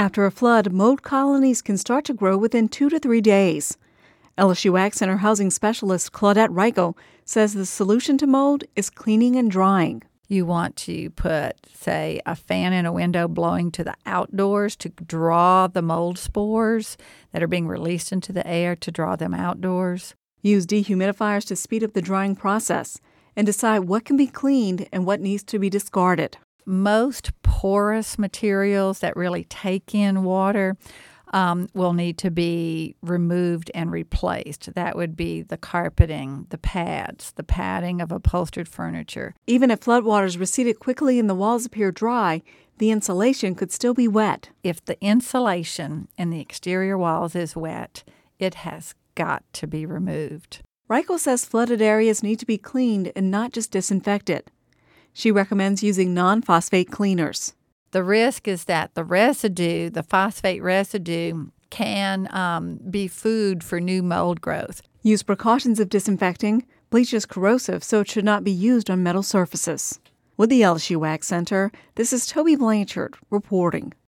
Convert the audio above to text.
After a flood, mold colonies can start to grow within 2 to 3 days. LSU Ag Center housing specialist Claudette Reichel says the solution to mold is cleaning and drying. You want to put, say, a fan in a window blowing to the outdoors to draw the mold spores that are being released into the air to draw them outdoors. Use dehumidifiers to speed up the drying process and decide what can be cleaned and what needs to be discarded. Most porous materials that really take in water will need to be removed and replaced. That would be the carpeting, the pads, the padding of upholstered furniture. Even if floodwaters receded quickly and the walls appear dry, the insulation could still be wet. If the insulation in the exterior walls is wet, it has got to be removed. Reichel says flooded areas need to be cleaned and not just disinfected. She recommends using non-phosphate cleaners. The risk is that the residue, the phosphate residue, can be food for new mold growth. Use precautions of disinfecting. Bleach is corrosive, so it should not be used on metal surfaces. With the LSU Ag Center, this is Toby Blanchard reporting.